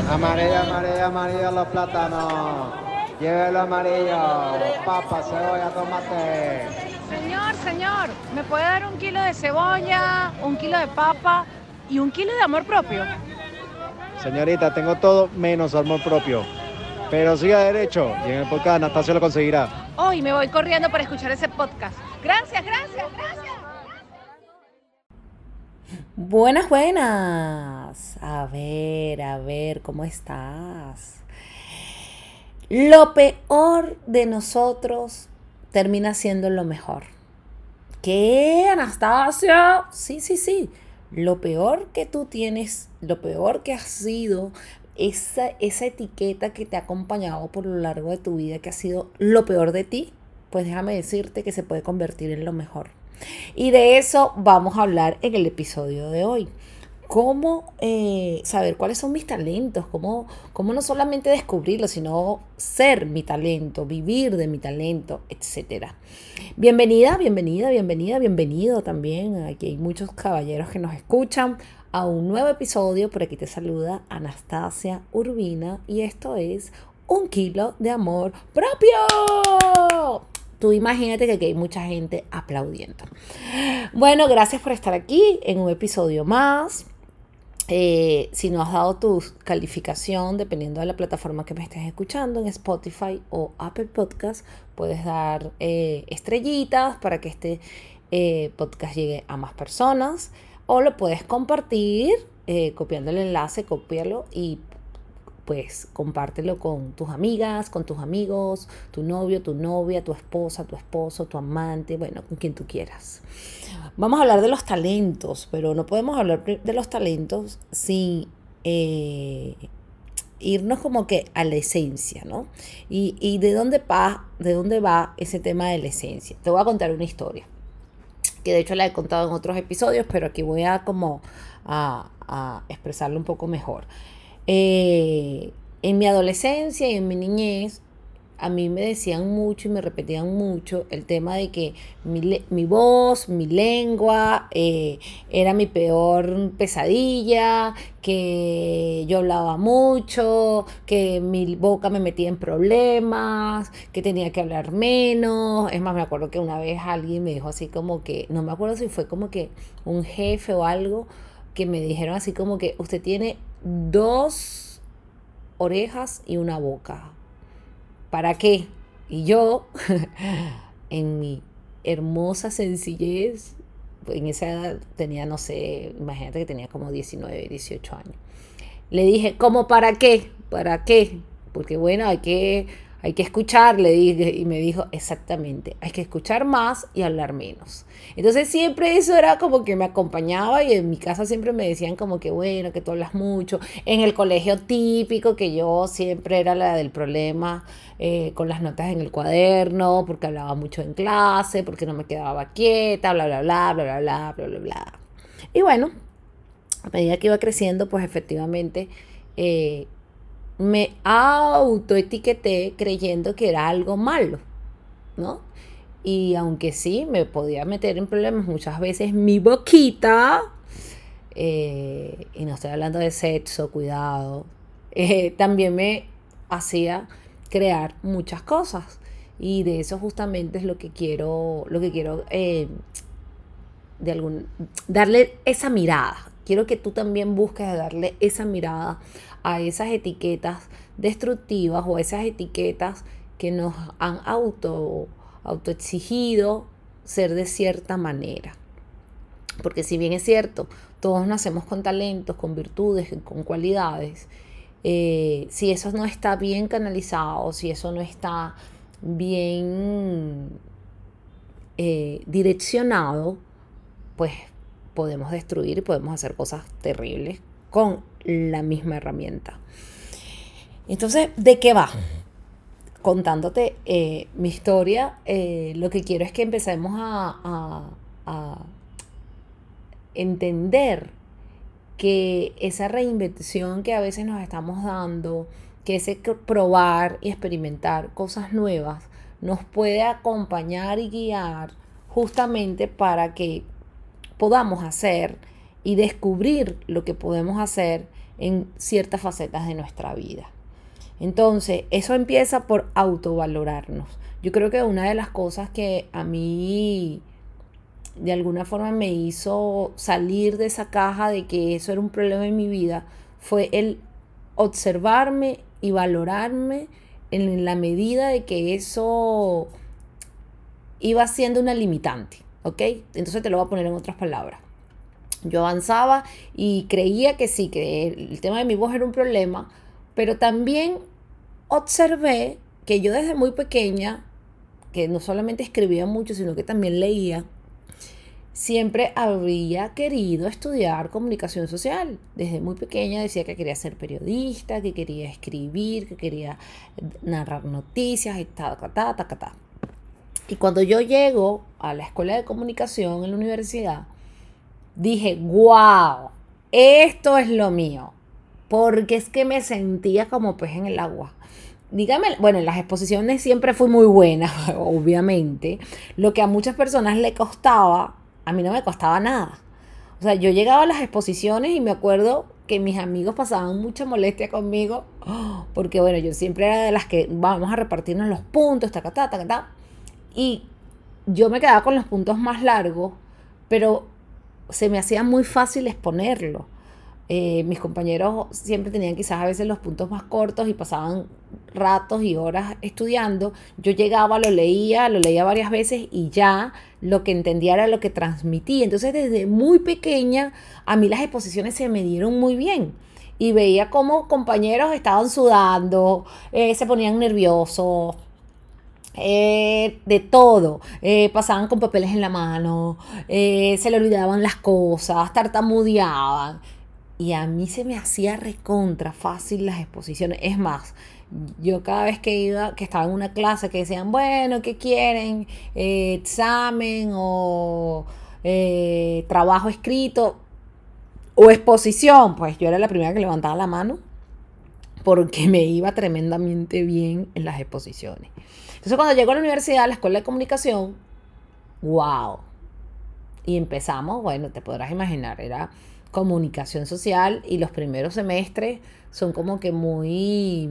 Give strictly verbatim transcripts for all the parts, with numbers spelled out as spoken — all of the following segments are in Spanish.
Amarillo, amarillo, amarillo los plátanos. Llévelo amarillo. Papa, cebolla, tomate. Señor, señor, ¿me puede dar un kilo de cebolla, un kilo de papa y un kilo de amor propio? Señorita, tengo todo menos amor propio. Pero siga derecho y en el podcast Anastasio lo conseguirá. Hoy me voy corriendo para escuchar ese podcast. Gracias, gracias, gracias. Buenas, buenas. A ver, a ver, ¿cómo estás? Lo peor de nosotros termina siendo lo mejor. ¿Qué, Anastasia? Sí, sí, sí. Lo peor que tú tienes, lo peor que has sido, esa, esa etiqueta que te ha acompañado por lo largo de tu vida, que ha sido lo peor de ti, pues déjame decirte que se puede convertir en lo mejor. Y de eso vamos a hablar en el episodio de hoy. Cómo eh, saber cuáles son mis talentos, cómo, cómo no solamente descubrirlos, sino ser mi talento, vivir de mi talento, etcétera. Bienvenida, bienvenida, bienvenida, bienvenido también. Aquí hay muchos caballeros que nos escuchan a un nuevo episodio. Por aquí te saluda Anastasia Urbina y esto es Un Kilo de Amor Propio. Tú imagínate que aquí hay mucha gente aplaudiendo. Bueno, gracias por estar aquí en un episodio más. Eh, si no has dado tu calificación, dependiendo de la plataforma que me estés escuchando, en Spotify o Apple Podcast, puedes dar eh, estrellitas para que este eh, podcast llegue a más personas. O lo puedes compartir, eh, copiando el enlace, cópialo y pues compártelo con tus amigas, con tus amigos, tu novio, tu novia, tu esposa, tu esposo, tu amante, bueno, con quien tú quieras. Vamos a hablar de los talentos, pero no podemos hablar de los talentos sin eh, irnos como que a la esencia, ¿no? Y, y de dónde va, de dónde va ese tema de la esencia. Te voy a contar una historia, que de hecho la he contado en otros episodios, pero aquí voy a como a, a expresarlo un poco mejor. Eh, en mi adolescencia y en mi niñez, a mí me decían mucho y me repetían mucho el tema de que mi, mi voz, mi lengua eh, era mi peor pesadilla, que yo hablaba mucho, que mi boca me metía en problemas, que tenía que hablar menos. Es más, me acuerdo que una vez alguien me dijo así como que, no me acuerdo si fue como que un jefe o algo, que me dijeron así como que usted tiene dos orejas y una boca. ¿Para qué? Y yo, en mi hermosa sencillez, en esa edad tenía, no sé, imagínate que tenía como diecinueve, dieciocho años. Le dije, ¿cómo para qué? ¿Para qué? Porque bueno, hay que, hay que escuchar, le dije, y me dijo, exactamente, hay que escuchar más y hablar menos. Entonces siempre eso era como que me acompañaba y en mi casa siempre me decían como que bueno, que tú hablas mucho. En el colegio típico, que yo siempre era la del problema eh, con las notas en el cuaderno, porque hablaba mucho en clase, porque no me quedaba quieta, bla, bla, bla, bla, bla, bla, bla, bla, bla. Y bueno, a medida que iba creciendo, pues efectivamente eh, me autoetiqueté creyendo que era algo malo, ¿no? Y aunque sí, me podía meter en problemas muchas veces mi boquita, eh, y no estoy hablando de sexo, cuidado, eh, también me hacía crear muchas cosas. Y de eso justamente es lo que quiero, lo que quiero eh, de algún, darle esa mirada. Quiero que tú también busques darle esa mirada a esas etiquetas destructivas o esas etiquetas que nos han auto, autoexigido ser de cierta manera. Porque si bien es cierto, todos nacemos con talentos, con virtudes, con cualidades, eh, si eso no está bien canalizado, si eso no está bien eh, direccionado, pues podemos destruir y podemos hacer cosas terribles con la misma herramienta. Entonces, ¿de qué va? Contándote eh, mi historia, eh, lo que quiero es que empecemos a, a, a entender que esa reinvención que a veces nos estamos dando, que ese probar y experimentar cosas nuevas, nos puede acompañar y guiar justamente para que podamos hacer y descubrir lo que podemos hacer en ciertas facetas de nuestra vida. Entonces, eso empieza por autovalorarnos. Yo creo que una de las cosas que a mí de alguna forma me hizo salir de esa caja de que eso era un problema en mi vida fue el observarme y valorarme en la medida de que eso iba siendo una limitante, ¿ok? Entonces te lo voy a poner en otras palabras. Yo avanzaba y creía que sí, que el tema de mi voz era un problema, pero también observé que yo desde muy pequeña, que no solamente escribía mucho, sino que también leía, siempre había querido estudiar comunicación social. Desde muy pequeña decía que quería ser periodista, que quería escribir, que quería narrar noticias y ta, ta, ta, ta, ta. Y cuando yo llego a la escuela de comunicación en la universidad, dije, wow, esto es lo mío. Porque es que me sentía como pez en el agua. Dígame, bueno, en las exposiciones siempre fui muy buena, obviamente. Lo que a muchas personas le costaba, a mí no me costaba nada. O sea, yo llegaba a las exposiciones y me acuerdo que mis amigos pasaban mucha molestia conmigo, porque bueno, yo siempre era de las que vamos a repartirnos los puntos, ta, ta, ta, ta, ta. Y yo me quedaba con los puntos más largos, pero se me hacía muy fácil exponerlo. Eh, mis compañeros siempre tenían quizás a veces los puntos más cortos y pasaban ratos y horas estudiando. Yo llegaba, lo leía, lo leía varias veces y ya lo que entendía era lo que transmitía. Entonces desde muy pequeña a mí las exposiciones se me dieron muy bien. Y veía cómo compañeros estaban sudando, eh, se ponían nerviosos, Eh, de todo, eh, pasaban con papeles en la mano, eh, se le olvidaban las cosas, tartamudeaban y a mí se me hacía recontra fácil las exposiciones. Es más, yo cada vez que iba, que estaba en una clase que decían, bueno, ¿qué quieren? Eh, examen o eh, trabajo escrito o exposición, pues yo era la primera que levantaba la mano porque me iba tremendamente bien en las exposiciones. Entonces cuando llego a la universidad, a la escuela de comunicación, wow. Y empezamos, bueno, te podrás imaginar, era comunicación social y los primeros semestres son como que muy,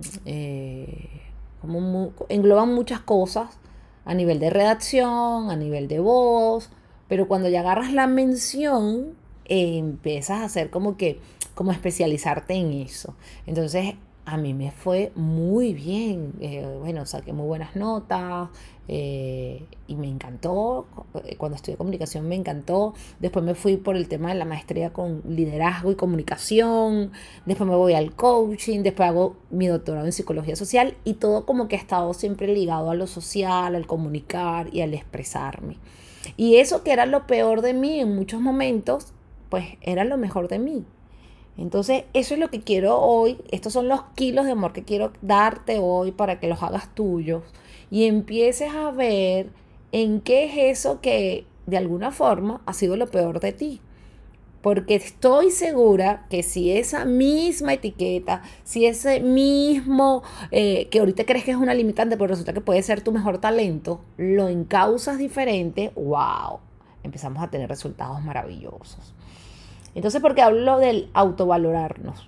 eh, como muy, engloban muchas cosas a nivel de redacción, a nivel de voz, pero cuando ya agarras la mención, eh, empiezas a hacer como que, como especializarte en eso. Entonces, a mí me fue muy bien, eh, bueno, saqué muy buenas notas eh, y me encantó, cuando estudié comunicación me encantó, después me fui por el tema de la maestría con liderazgo y comunicación, después me voy al coaching, después hago mi doctorado en psicología social y todo como que ha estado siempre ligado a lo social, al comunicar y al expresarme. Y eso que era lo peor de mí en muchos momentos, pues era lo mejor de mí. Entonces, eso es lo que quiero hoy. Estos son los kilos de amor que quiero darte hoy para que los hagas tuyos y empieces a ver en qué es eso que de alguna forma ha sido lo peor de ti. Porque estoy segura que si esa misma etiqueta, si ese mismo eh, que ahorita crees que es una limitante, pero resulta que puede ser tu mejor talento, lo encauzas diferente, wow, empezamos a tener resultados maravillosos. Entonces, ¿por qué hablo del autovalorarnos?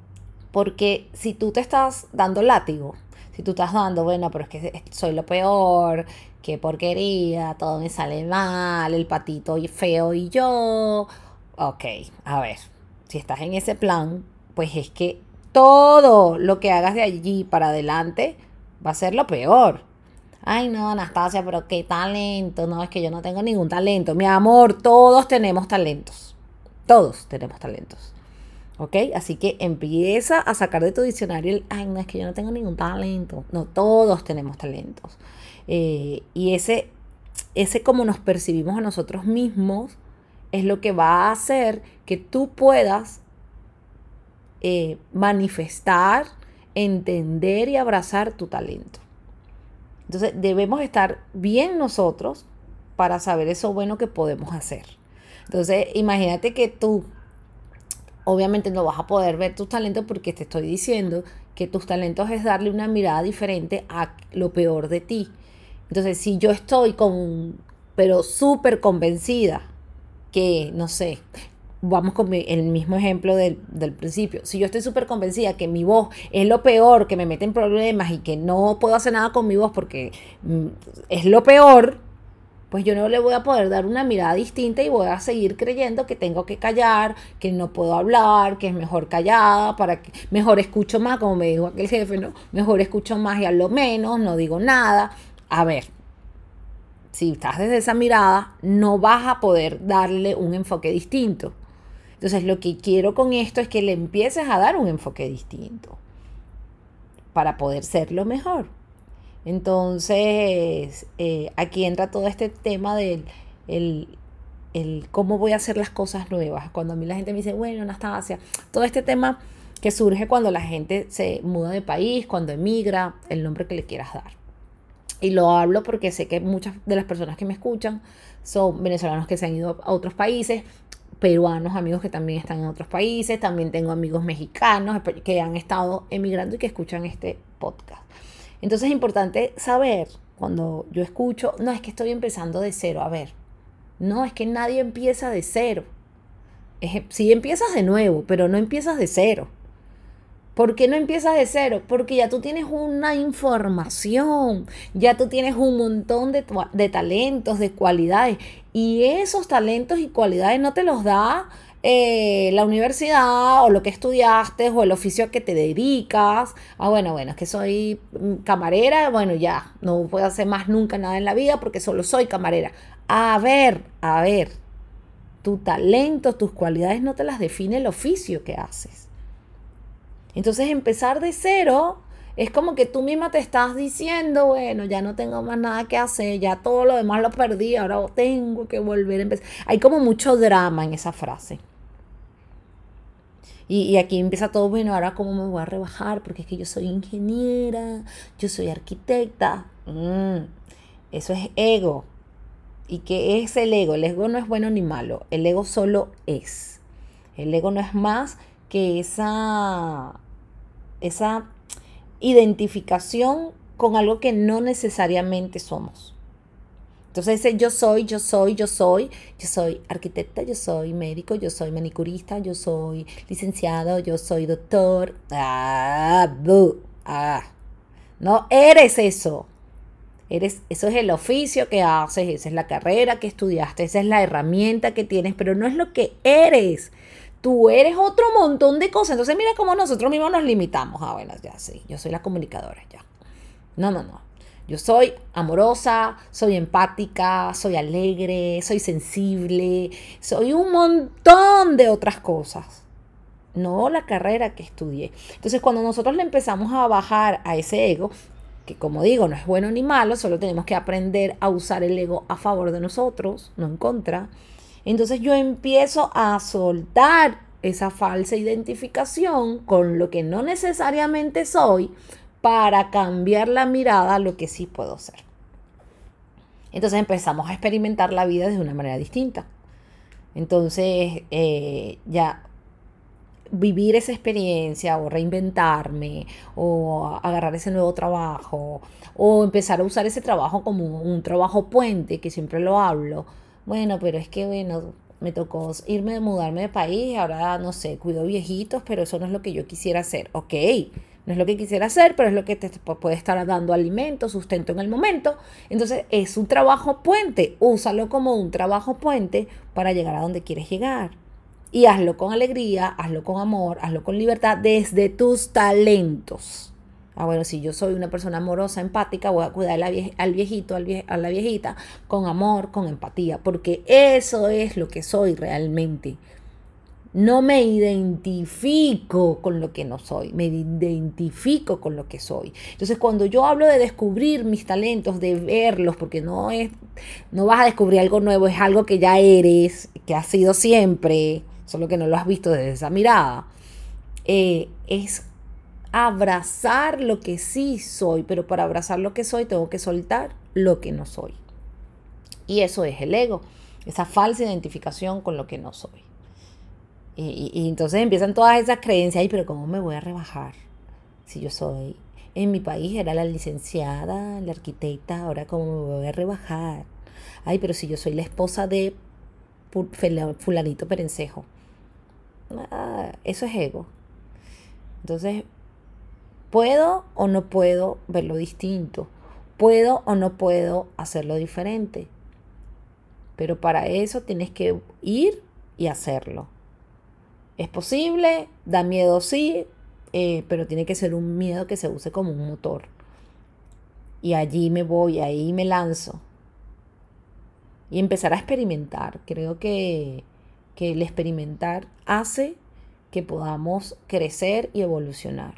Porque si tú te estás dando látigo, si tú estás dando, bueno, pero es que soy lo peor, qué porquería, todo me sale mal, el patito feo y yo. Ok, a ver, si estás en ese plan, pues es que todo lo que hagas de allí para adelante va a ser lo peor. Ay, no, Anastasia, pero qué talento. No, es que yo no tengo ningún talento. Mi amor, todos tenemos talentos. Todos tenemos talentos, ¿ok? Así que empieza a sacar de tu diccionario el, ay, no, es que yo no tengo ningún talento. No, todos tenemos talentos. Eh, y ese, ese como nos percibimos a nosotros mismos es lo que va a hacer que tú puedas eh, manifestar, entender y abrazar tu talento. Entonces, debemos estar bien nosotros para saber eso bueno que podemos hacer. Entonces, imagínate que tú, obviamente no vas a poder ver tus talentos porque te estoy diciendo que tus talentos es darle una mirada diferente a lo peor de ti. Entonces, si yo estoy con, pero súper convencida que, no sé, vamos con mi- el mismo ejemplo del, del principio. Si yo estoy súper convencida que mi voz es lo peor, que me mete en problemas y que no puedo hacer nada con mi voz porque mm, es lo peor, pues yo no le voy a poder dar una mirada distinta y voy a seguir creyendo que tengo que callar, que no puedo hablar, que es mejor callada, para que mejor escucho más, como me dijo aquel jefe, ¿no? Mejor escucho más y hablo menos, no digo nada. A ver, si estás desde esa mirada, no vas a poder darle un enfoque distinto. Entonces, lo que quiero con esto es que le empieces a dar un enfoque distinto para poder serlo mejor. Entonces, eh, aquí entra todo este tema del el, el cómo voy a hacer las cosas nuevas. Cuando a mí la gente me dice, bueno, Anastasia, todo este tema que surge cuando la gente se muda de país, cuando emigra, el nombre que le quieras dar. Y lo hablo porque sé que muchas de las personas que me escuchan son venezolanos que se han ido a otros países, peruanos, amigos que también están en otros países, también tengo amigos mexicanos que han estado emigrando y que escuchan este podcast. Entonces es importante saber, cuando yo escucho, no es que estoy empezando de cero, a ver, no, es que nadie empieza de cero. Es, sí empiezas de nuevo, pero no empiezas de cero. ¿Por qué no empiezas de cero? Porque ya tú tienes una información, ya tú tienes un montón de, de talentos, de cualidades, y esos talentos y cualidades no te los da eh, la universidad o lo que estudiaste o el oficio a que te dedicas. Ah, bueno, bueno, es que soy camarera, bueno, ya, no puedo hacer más nunca nada en la vida porque solo soy camarera. A ver, a ver, tu talento, tus cualidades no te las define el oficio que haces. Entonces empezar de cero es como que tú misma te estás diciendo, bueno, ya no tengo más nada que hacer, ya todo lo demás lo perdí, ahora tengo que volver a empezar. Hay como mucho drama en esa frase. Y, y aquí empieza todo, bueno, ahora cómo me voy a rebajar, porque es que yo soy ingeniera, yo soy arquitecta. Mm, eso es ego. ¿Y qué es el ego? El ego no es bueno ni malo, el ego solo es. El ego no es más que esa, esa identificación con algo que no necesariamente somos. Entonces ese yo soy, yo soy, yo soy, yo soy arquitecta, yo soy médico, yo soy manicurista, yo soy licenciado, yo soy doctor. Ah, buh, ah. No eres eso. Eres, eso es el oficio que haces, esa es la carrera que estudiaste, esa es la herramienta que tienes, pero no es lo que eres. Tú eres otro montón de cosas. Entonces mira cómo nosotros mismos nos limitamos. Ah, bueno, ya sí, yo soy la comunicadora, ya. No, no, no. Yo soy amorosa, soy empática, soy alegre, soy sensible, soy un montón de otras cosas. No la carrera que estudié. Entonces cuando nosotros le empezamos a bajar a ese ego, que como digo, no es bueno ni malo, solo tenemos que aprender a usar el ego a favor de nosotros, no en contra. Entonces yo empiezo a soltar esa falsa identificación con lo que no necesariamente soy para cambiar la mirada a lo que sí puedo ser. Entonces empezamos a experimentar la vida de una manera distinta. Entonces eh, ya vivir esa experiencia o reinventarme o agarrar ese nuevo trabajo o empezar a usar ese trabajo como un trabajo puente, que siempre lo hablo. Bueno, pero es que, bueno, me tocó irme, mudarme de país, ahora, no sé, cuido viejitos, pero eso no es lo que yo quisiera hacer. Ok, no es lo que quisiera hacer, pero es lo que te puede estar dando alimento, sustento en el momento. Entonces, es un trabajo puente. Úsalo como un trabajo puente para llegar a donde quieres llegar. Y hazlo con alegría, hazlo con amor, hazlo con libertad desde tus talentos. Ah, bueno, si yo soy una persona amorosa, empática, voy a cuidar al viejito, al vie- a la viejita, con amor, con empatía, porque eso es lo que soy realmente. No me identifico con lo que no soy, me identifico con lo que soy. Entonces, cuando yo hablo de descubrir mis talentos, de verlos, porque no es, no vas a descubrir algo nuevo, es algo que ya eres, que has sido siempre, solo que no lo has visto desde esa mirada, eh, es abrazar lo que sí soy, pero para abrazar lo que soy tengo que soltar lo que no soy. Y eso es el ego, esa falsa identificación con lo que no soy. Y, y, y entonces empiezan todas esas creencias, ay, pero ¿cómo me voy a rebajar? Si yo soy, en mi país era la licenciada, la arquitecta, ahora ¿cómo me voy a rebajar? Ay, pero si yo soy la esposa de fulanito perencejo. ah, eso es ego. Entonces, ¿puedo o no puedo verlo distinto? ¿Puedo o no puedo hacerlo diferente? Pero para eso tienes que ir y hacerlo. ¿Es posible? Da miedo, sí, eh, pero tiene que ser un miedo que se use como un motor. Y allí me voy, ahí me lanzo. Y empezar a experimentar. Creo que, que el experimentar hace que podamos crecer y evolucionar.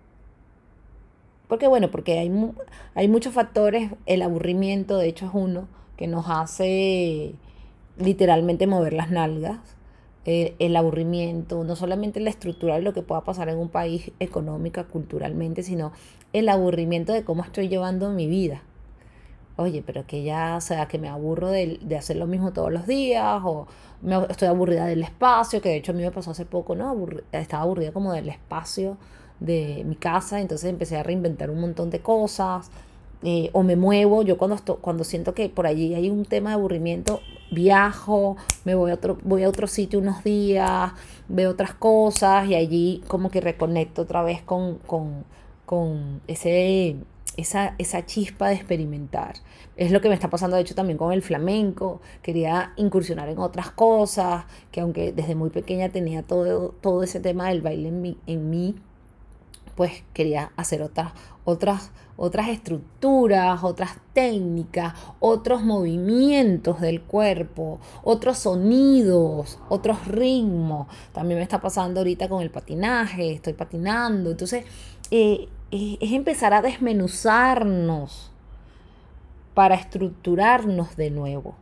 Porque bueno, porque hay, mu- hay muchos factores, el aburrimiento de hecho es uno que nos hace literalmente mover las nalgas. Eh, el aburrimiento, no solamente la estructura de lo que pueda pasar en un país económica, culturalmente, sino el aburrimiento de cómo estoy llevando mi vida. Oye, pero que ya, o sea, que me aburro de, de hacer lo mismo todos los días, o me, estoy aburrida del espacio, que de hecho a mí me pasó hace poco, ¿no? Aburri- estaba aburrida como del espacio de mi casa, entonces empecé a reinventar un montón de cosas, eh, o me muevo, yo cuando, esto- cuando siento que por allí hay un tema de aburrimiento, viajo, me voy a otro, voy a otro sitio unos días, veo otras cosas y allí como que reconecto otra vez con, con, con ese, esa, esa chispa de experimentar. Es lo que me está pasando de hecho también con el flamenco. Quería incursionar en otras cosas, que aunque desde muy pequeña tenía todo, todo ese tema del baile en mí, en mí, pues quería hacer otras, otras, otras estructuras, otras técnicas, otros movimientos del cuerpo, otros sonidos, otros ritmos. También me está pasando ahorita con el patinaje, estoy patinando. Entonces, eh, eh, es empezar a desmenuzarnos para estructurarnos de nuevo.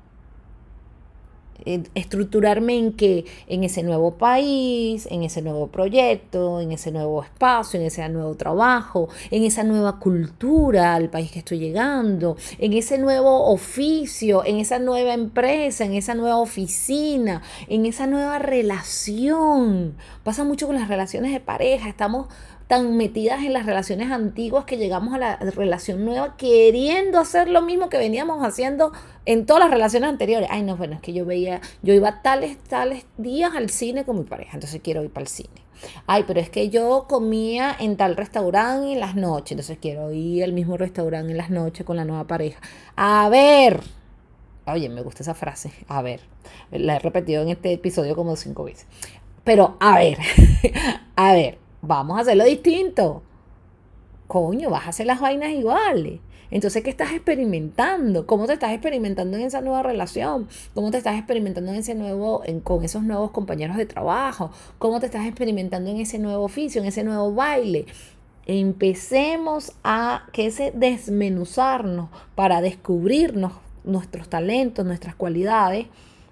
Eh, estructurarme en que en ese nuevo país, en ese nuevo proyecto, en ese nuevo espacio, en ese nuevo trabajo, en esa nueva cultura al país que estoy llegando, en ese nuevo oficio, en esa nueva empresa, en esa nueva oficina, en esa nueva relación. Pasa mucho con las relaciones de pareja, estamos tan metidas en las relaciones antiguas que llegamos a la relación nueva queriendo hacer lo mismo que veníamos haciendo en todas las relaciones anteriores. Ay, no, bueno, es que yo veía, yo iba tales, tales días al cine con mi pareja, entonces quiero ir para el cine. Ay, pero es que yo comía en tal restaurante en las noches, entonces quiero ir al mismo restaurante en las noches con la nueva pareja. A ver, oye, me gusta esa frase, a ver, la he repetido en este episodio como cinco veces. Pero, a ver, a ver, vamos a hacerlo distinto. Coño, vas a hacer las vainas iguales. Entonces, ¿qué estás experimentando? ¿Cómo te estás experimentando en esa nueva relación? ¿Cómo te estás experimentando en ese nuevo, en, con esos nuevos compañeros de trabajo? ¿Cómo te estás experimentando en ese nuevo oficio, en ese nuevo baile? Empecemos a que ese desmenuzarnos para descubrirnos nuestros talentos, nuestras cualidades,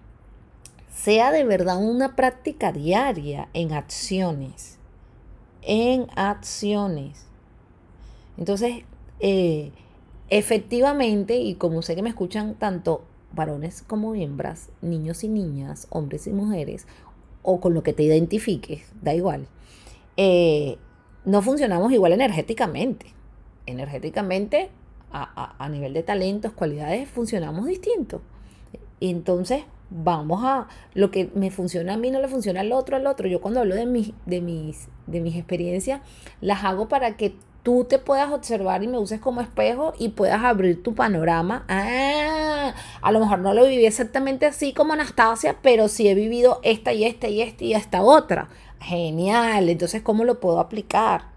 sea de verdad una práctica diaria en acciones. En acciones. Entonces, eh, efectivamente, y como sé que me escuchan tanto varones como hembras, niños y niñas, hombres y mujeres, o con lo que te identifiques, da igual, eh, no funcionamos igual energéticamente. Energéticamente, a, a, a nivel de talentos, cualidades, funcionamos distinto. Entonces, vamos a, lo que me funciona a mí no le funciona al otro, al otro. Yo cuando hablo de mis, de mis, de mis experiencias, las hago para que tú te puedas observar y me uses como espejo y puedas abrir tu panorama. Ah, a lo mejor no lo viví exactamente así como Anastasia, pero sí he vivido esta y esta y esta y esta otra. Genial, entonces, ¿cómo lo puedo aplicar?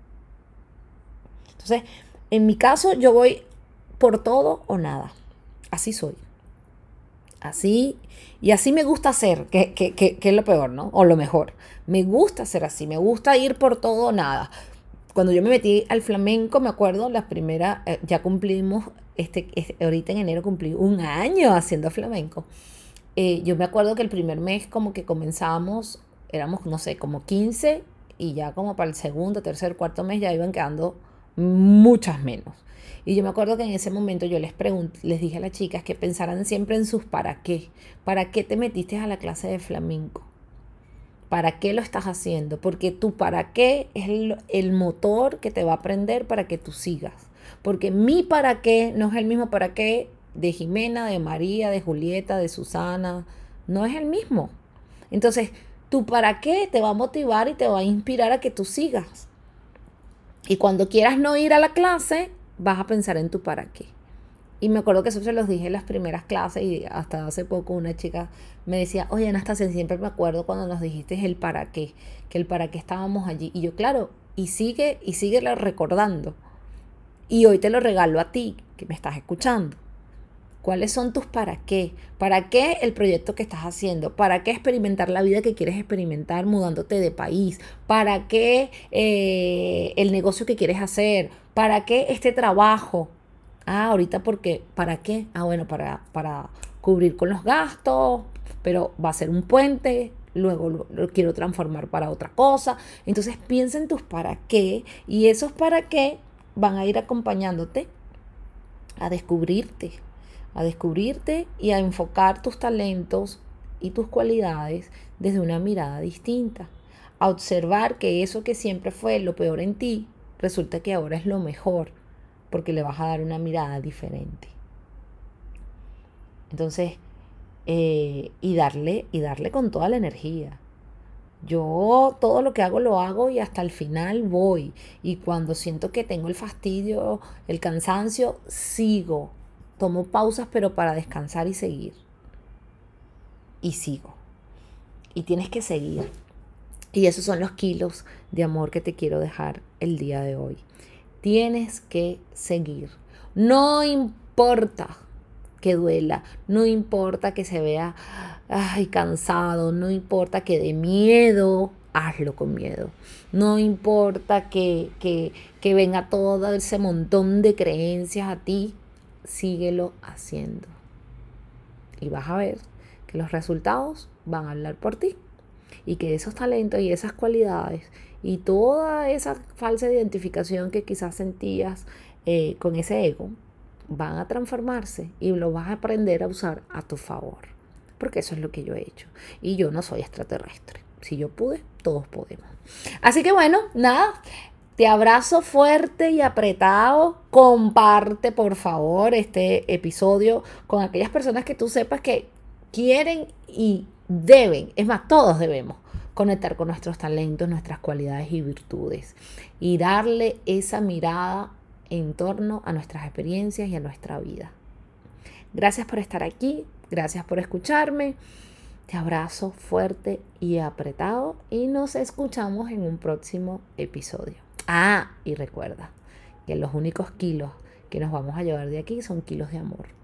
Entonces, en mi caso, yo voy por todo o nada. Así soy. Así, y así me gusta hacer, que, que, que, que es lo peor, ¿no? O lo mejor. Me gusta ser así, me gusta ir por todo o nada. Cuando yo me metí al flamenco, me acuerdo, la primera, eh, ya cumplimos, este, este, ahorita en enero cumplí un año haciendo flamenco. Eh, yo me acuerdo que el primer mes como que comenzamos, éramos, no sé, como quince y ya como para el segundo, tercer, cuarto mes ya iban quedando muchas menos. Y yo me acuerdo que en ese momento yo les pregunté, les dije a las chicas que pensaran siempre en sus para qué. ¿Para qué te metiste a la clase de flamenco? ¿Para qué lo estás haciendo? Porque tu para qué es el, el motor que te va a prender para que tú sigas. Porque mi para qué no es el mismo para qué de Jimena, de María, de Julieta, de Susana. No es el mismo. Entonces, tu para qué te va a motivar y te va a inspirar a que tú sigas. Y cuando quieras no ir a la clase, vas a pensar en tu para qué. Y me acuerdo que eso se los dije en las primeras clases y hasta hace poco una chica me decía, oye, Anastasia, siempre me acuerdo cuando nos dijiste el para qué, que el para qué estábamos allí. Y yo, claro, y sigue, y sigue recordando. Y hoy te lo regalo a ti, que me estás escuchando. ¿Cuáles son tus para qué? ¿Para qué el proyecto que estás haciendo? ¿Para qué experimentar la vida que quieres experimentar mudándote de país? ¿Para qué eh, el negocio que quieres hacer? ¿Para qué este trabajo? Ah, ahorita porque, ¿para qué? Ah, bueno, para, para cubrir con los gastos, pero va a ser un puente, luego lo, lo quiero transformar para otra cosa. Entonces piensa en tus para qué y esos para qué van a ir acompañándote a descubrirte, a descubrirte y a enfocar tus talentos y tus cualidades desde una mirada distinta, a observar que eso que siempre fue lo peor en ti, resulta que ahora es lo mejor, porque le vas a dar una mirada diferente. Entonces, eh, y darle, y darle con toda la energía. Yo todo lo que hago lo hago y hasta el final voy. Y cuando siento que tengo el fastidio, el cansancio, sigo. Tomo pausas, pero para descansar y seguir. Y sigo. Y tienes que seguir. Y esos son los kilos de amor que te quiero dejar el día de hoy. Tienes que seguir. No importa que duela, no importa que se vea ay, cansado, no importa que dé miedo, hazlo con miedo. No importa que, que, que venga todo ese montón de creencias a ti, síguelo haciendo. Y vas a ver que los resultados van a hablar por ti. Y que esos talentos y esas cualidades y toda esa falsa identificación que quizás sentías eh, con ese ego van a transformarse y lo vas a aprender a usar a tu favor. Porque eso es lo que yo he hecho. Y yo no soy extraterrestre. Si yo pude, todos podemos. Así que bueno, nada. Te abrazo fuerte y apretado. Comparte, por favor, este episodio con aquellas personas que tú sepas que quieren y deben, es más, todos debemos conectar con nuestros talentos, nuestras cualidades y virtudes y darle esa mirada en torno a nuestras experiencias y a nuestra vida. Gracias por estar aquí, gracias por escucharme. Te abrazo fuerte y apretado y nos escuchamos en un próximo episodio. Ah, y recuerda que los únicos kilos que nos vamos a llevar de aquí son kilos de amor.